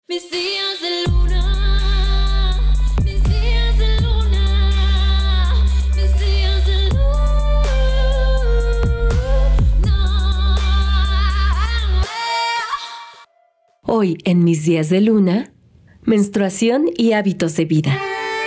Mis días de luna, mis días de luna, mis días de luna. Hoy en Mis días de luna, menstruación y hábitos de vida.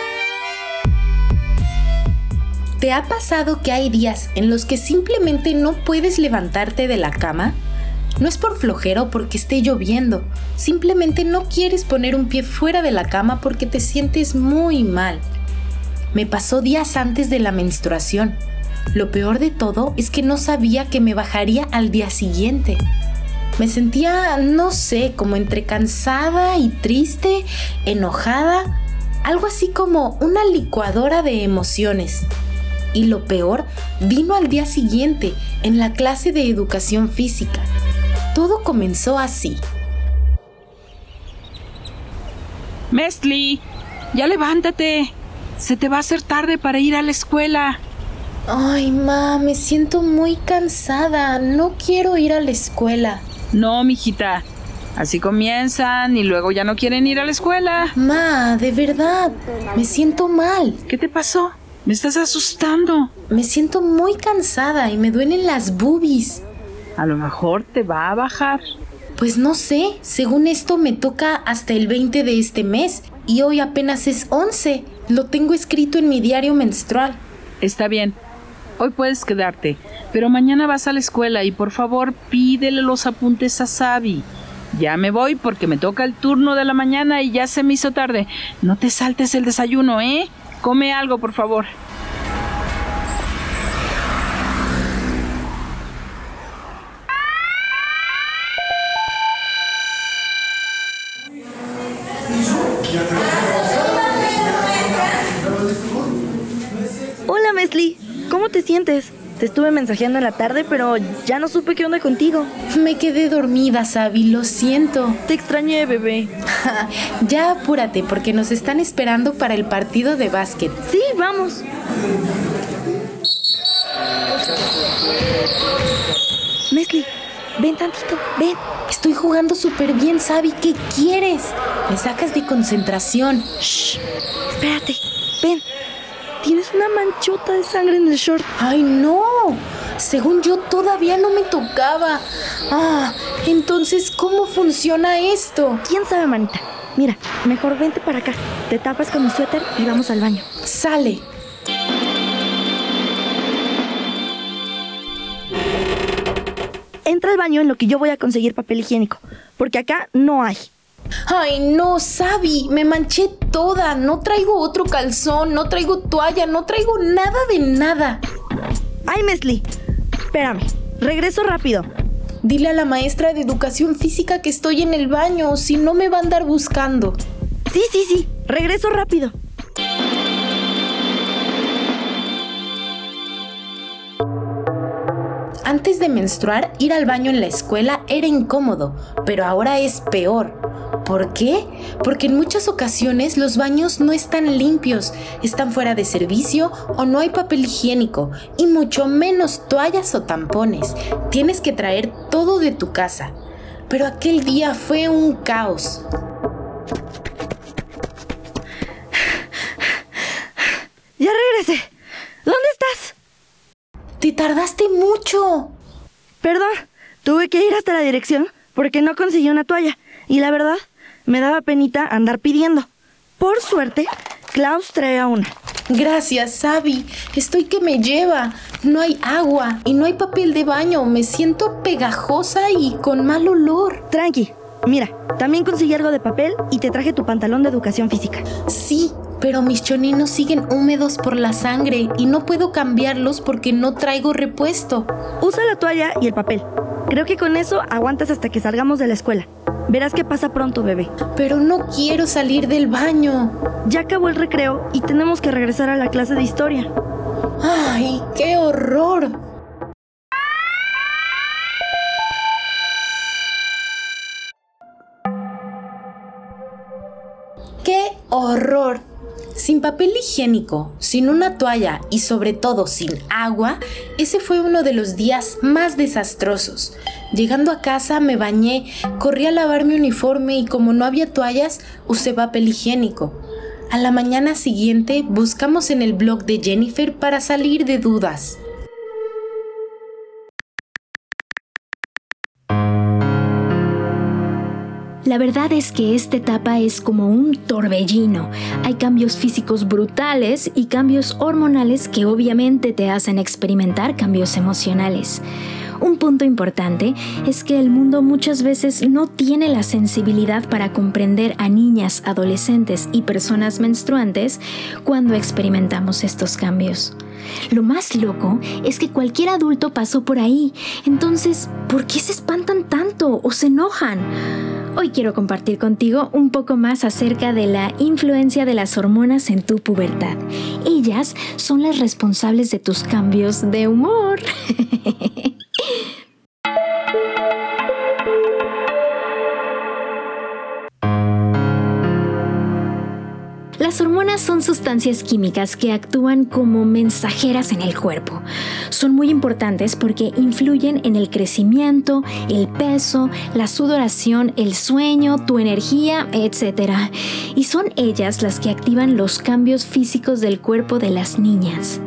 ¿Te ha pasado que hay días en los que simplemente no puedes levantarte de la cama? No es por flojera o porque esté lloviendo, simplemente no quieres poner un pie fuera de la cama porque te sientes muy mal. Me pasó días antes de la menstruación. Lo peor de todo es que no sabía que me bajaría al día siguiente. Me sentía, no sé, como entre cansada y triste, enojada, algo así como una licuadora de emociones. Y lo peor vino al día siguiente, en la clase de educación física. Todo comenzó así. Mesli, ya levántate. Se te va a hacer tarde para ir a la escuela. Ay, ma, me siento muy cansada. No quiero ir a la escuela. No, mijita. Así comienzan y luego ya no quieren ir a la escuela. Ma, de verdad, me siento mal. ¿Qué te pasó? Me estás asustando. Me siento muy cansada y me duelen las boobies. A lo mejor te va a bajar. Pues no sé, según esto me toca hasta el 20 de este mes y hoy apenas es 11. Lo tengo escrito en mi diario menstrual. Está bien, hoy puedes quedarte, pero mañana vas a la escuela y por favor pídele los apuntes a Sabi. Ya me voy porque me toca el turno de la mañana y ya se me hizo tarde. No te saltes el desayuno, ¿eh? Come algo, por favor. Hola, Mesli, ¿cómo te sientes? Te estuve mensajeando en la tarde, pero ya no supe qué onda contigo. Me quedé dormida, Sabi, lo siento. Te extrañé, bebé. Ya apúrate, porque nos están esperando para el partido de básquet. Sí, vamos. Mesli, ven tantito, ven. Estoy jugando súper bien, Sabi, ¿qué quieres? Me sacas de concentración. Shh, espérate, ven. Tienes una manchota de sangre en el short. ¡Ay, no! Según yo, todavía no me tocaba. Entonces, ¿cómo funciona esto? ¿Quién sabe, manita? Mira, mejor vente para acá. Te tapas con mi suéter y vamos al baño. Sale. Entra al baño en lo que yo voy a conseguir papel higiénico, porque acá no hay. ¡Ay, no, Sabi! Me manché toda. No traigo otro calzón, no traigo toalla, no traigo nada de nada. ¡Ay, Mesli! Espérame, regreso rápido. Dile a la maestra de educación física que estoy en el baño, si no me va a andar buscando. Sí, regreso rápido. Antes de menstruar, ir al baño en la escuela era incómodo, pero ahora es peor. ¿Por qué? Porque en muchas ocasiones los baños no están limpios, están fuera de servicio o no hay papel higiénico, y mucho menos toallas o tampones. Tienes que traer todo de tu casa. Pero aquel día fue un caos. Ya regresé. ¿Dónde estás? ¡Te tardaste mucho! Perdón, tuve que ir hasta la dirección porque no conseguí una toalla. Y la verdad, me daba penita andar pidiendo. Por suerte, Klaus trae una. Gracias, Sabi. Estoy que me lleva. No hay agua y no hay papel de baño. Me siento pegajosa y con mal olor. Tranqui. Mira, también conseguí algo de papel y te traje tu pantalón de educación física. Sí, pero mis choninos siguen húmedos por la sangre y no puedo cambiarlos porque no traigo repuesto. Usa la toalla y el papel. Creo que con eso aguantas hasta que salgamos de la escuela. Verás que pasa pronto, bebé. Pero no quiero salir del baño. Ya acabó el recreo y tenemos que regresar a la clase de historia. ¡Ay, qué horror! ¡Qué horror! Sin papel higiénico, sin una toalla y sobre todo sin agua, ese fue uno de los días más desastrosos. Llegando a casa me bañé, corrí a lavar mi uniforme y como no había toallas, usé papel higiénico. A la mañana siguiente buscamos en el blog de Jennifer para salir de dudas. La verdad es que esta etapa es como un torbellino. Hay cambios físicos brutales y cambios hormonales que obviamente te hacen experimentar cambios emocionales. Un punto importante es que el mundo muchas veces no tiene la sensibilidad para comprender a niñas, adolescentes y personas menstruantes cuando experimentamos estos cambios. Lo más loco es que cualquier adulto pasó por ahí. Entonces, ¿por qué se espantan tanto o se enojan? Hoy quiero compartir contigo un poco más acerca de la influencia de las hormonas en tu pubertad. Ellas son las responsables de tus cambios de humor. Las hormonas son sustancias químicas que actúan como mensajeras en el cuerpo. Son muy importantes porque influyen en el crecimiento, el peso, la sudoración, el sueño, tu energía, etc. Y son ellas las que activan los cambios físicos del cuerpo de las niñas.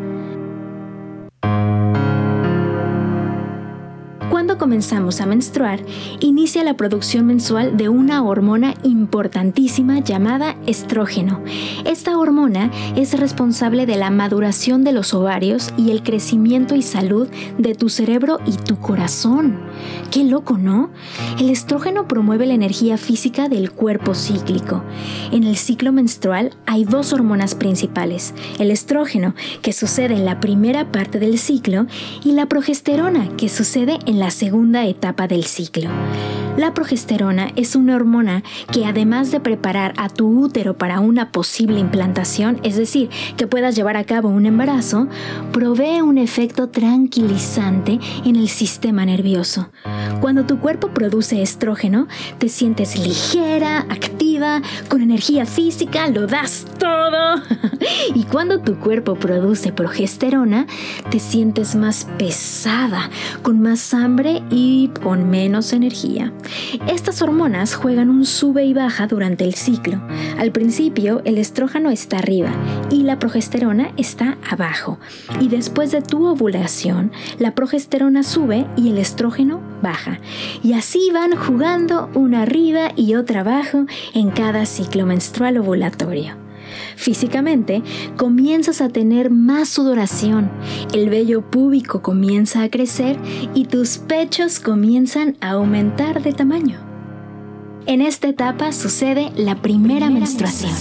Cuando comenzamos a menstruar, inicia la producción mensual de una hormona importantísima llamada estrógeno. Esta hormona es responsable de la maduración de los ovarios y el crecimiento y salud de tu cerebro y tu corazón. ¡Qué loco!, ¿no? El estrógeno promueve la energía física del cuerpo cíclico. En el ciclo menstrual hay dos hormonas principales: el estrógeno, que sucede en la primera parte del ciclo, y la progesterona, que sucede en la segunda etapa del ciclo. La progesterona es una hormona que, además de preparar a tu útero para una posible implantación, es decir, que puedas llevar a cabo un embarazo, provee un efecto tranquilizante en el sistema nervioso. Cuando tu cuerpo produce estrógeno, te sientes ligera, activa, con energía física, lo das todo. Y cuando tu cuerpo produce progesterona, te sientes más pesada, con más hambre y con menos energía. Estas hormonas juegan un sube y baja durante el ciclo. Al principio, el estrógeno está arriba y la progesterona está abajo. Y después de tu ovulación, la progesterona sube y el estrógeno baja. Y así van jugando una arriba y otra abajo en cada ciclo menstrual ovulatorio. Físicamente, comienzas a tener más sudoración, el vello púbico comienza a crecer y tus pechos comienzan a aumentar de tamaño. En esta etapa sucede la primera menstruación.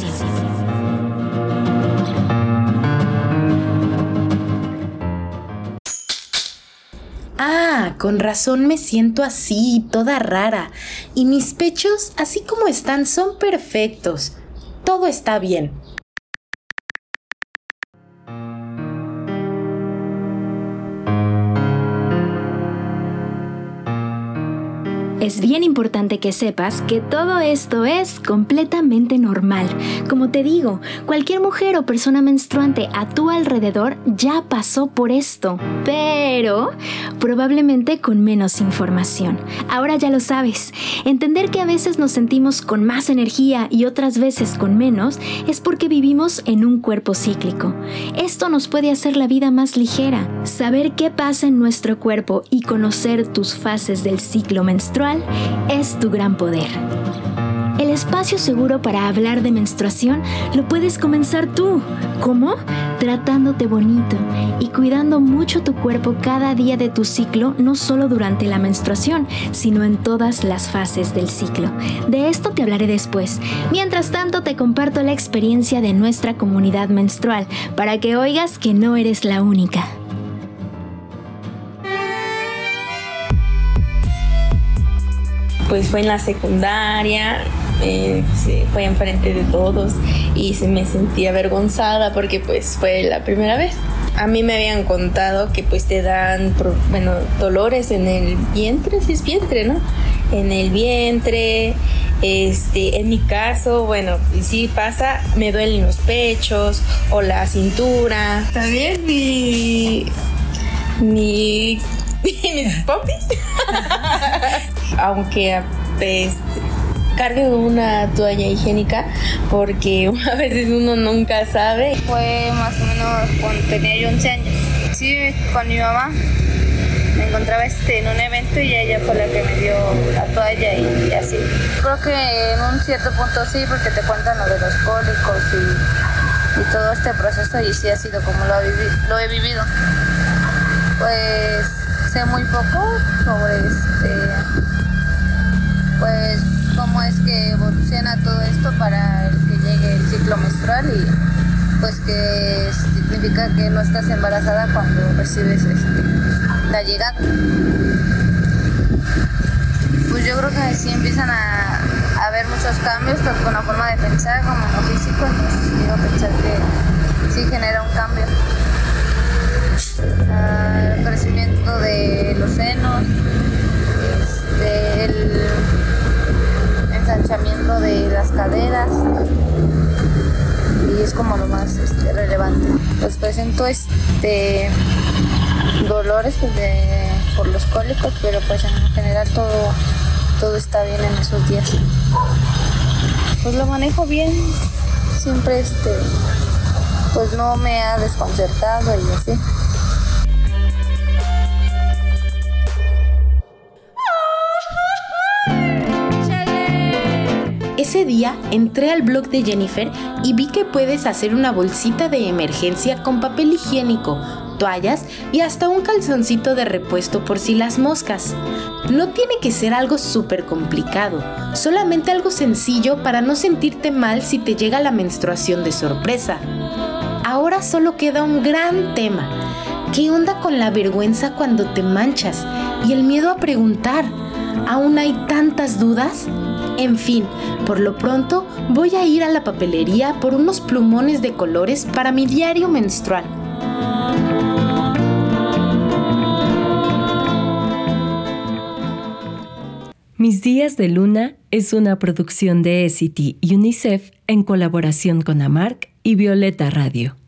Ah, con razón me siento así, toda rara. Y mis pechos, así como están, son perfectos. Todo está bien. Es bien importante que sepas que todo esto es completamente normal. Como te digo, cualquier mujer o persona menstruante a tu alrededor ya pasó por esto, pero probablemente con menos información. Ahora ya lo sabes. Entender que a veces nos sentimos con más energía y otras veces con menos es porque vivimos en un cuerpo cíclico. Esto nos puede hacer la vida más ligera. Saber qué pasa en nuestro cuerpo y conocer tus fases del ciclo menstrual es tu gran poder. El espacio seguro para hablar de menstruación lo puedes comenzar tú. ¿Cómo? Tratándote bonito y cuidando mucho tu cuerpo cada día de tu ciclo, no solo durante la menstruación, sino en todas las fases del ciclo. De esto te hablaré después. Mientras tanto, te comparto la experiencia de nuestra comunidad menstrual para que oigas que no eres la única. Pues fue en la secundaria, fue enfrente de todos y me sentí avergonzada porque pues fue la primera vez. A mí me habían contado que pues te dan, dolores en el vientre, si es vientre, ¿no? En el vientre, en mi caso, sí pasa, me duelen los pechos o la cintura. También mi y mis popis. Aunque pues cargue una toalla higiénica porque a veces uno nunca sabe. Fue más o menos cuando tenía yo 11 años. Sí, con mi mamá me encontraba en un evento y ella fue la que me dio la toalla y así. Creo que en un cierto punto sí, porque te cuentan lo de los cólicos y todo este proceso y sí ha sido como lo he vivido. Pues sé muy poco sobre pues cómo es que evoluciona todo esto para el que llegue el ciclo menstrual y pues que significa que no estás embarazada cuando recibes la llegada. Pues yo creo que sí empiezan a haber muchos cambios tanto con la forma de pensar como en lo físico, entonces quiero pensar que sí genera un cambio. El crecimiento de los senos, el ensanchamiento de las caderas y es como lo más relevante. Pues presento dolores pues, por los cólicos, pero pues en general todo está bien en esos días. Pues lo manejo bien, siempre pues no me ha desconcertado y así. Ese día entré al blog de Jennifer y vi que puedes hacer una bolsita de emergencia con papel higiénico, toallas y hasta un calzoncito de repuesto por si las moscas. No tiene que ser algo súper complicado, solamente algo sencillo para no sentirte mal si te llega la menstruación de sorpresa. Ahora solo queda un gran tema. ¿Qué onda con la vergüenza cuando te manchas? Y el miedo a preguntar. ¿Aún hay tantas dudas? En fin, por lo pronto voy a ir a la papelería por unos plumones de colores para mi diario menstrual. Mis días de luna es una producción de Essity y UNICEF en colaboración con AMARC y Violeta Radio.